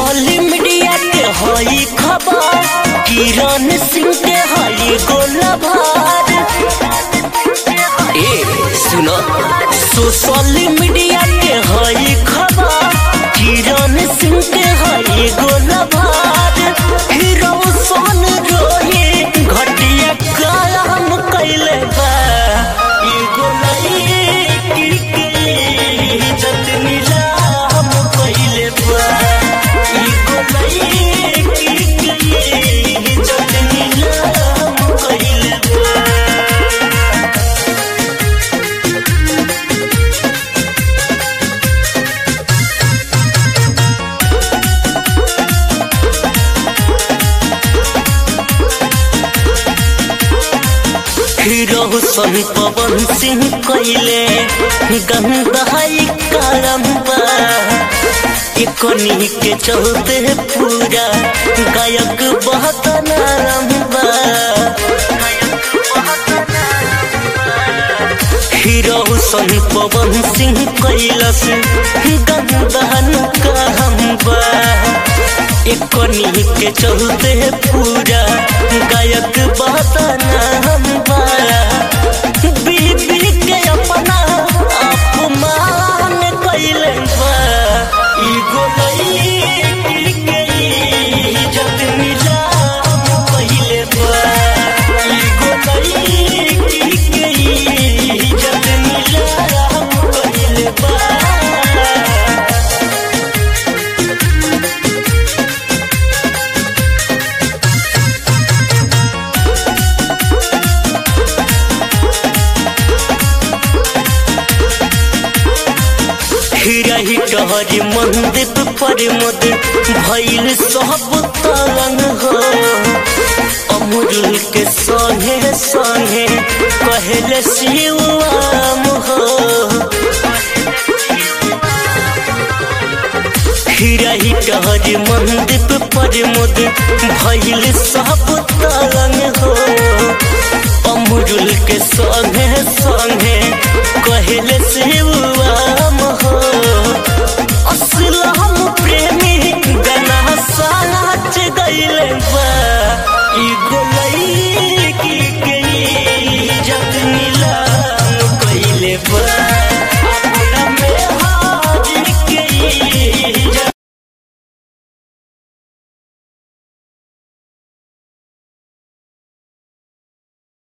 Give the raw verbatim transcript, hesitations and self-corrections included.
Social media के हई खबर किरण सिंह के हई गोलभार। ए सुनो सोशल मीडिया के हई खबर किरण सिंह के हई गोलभार। हीरो सोन रोहे घटिया काम कैले बा एगो लड़की के इज्जत नीलाम कैले बा। एगो लड़की के इज्जत नीलाम कैले बा। हीरो सन पवन सिंह कैले गंदाई करम्बा। इकोनी के चलते पूरा गायक बहुत नारम्बा। हीरो सन पवन सिंह कैलस गंदहन कहम्बा। इकोनी के चलते पूरा गायक बहुत नारम्बा। बीबी के अपना अपमान कैले बा एगो लड़की के इज्जत नीलाम कैले बा। एगो लड़की के इज्जत नीलाम कैले बा। हिरही टहरी मंदिर पर मुद भइल सब तंग हो। अमरुल के संगे संगे कहले शिवम हो। हिरही टहरी मंदिर पर मुद भइल सब तंग हो। अमरुल के संगे संगे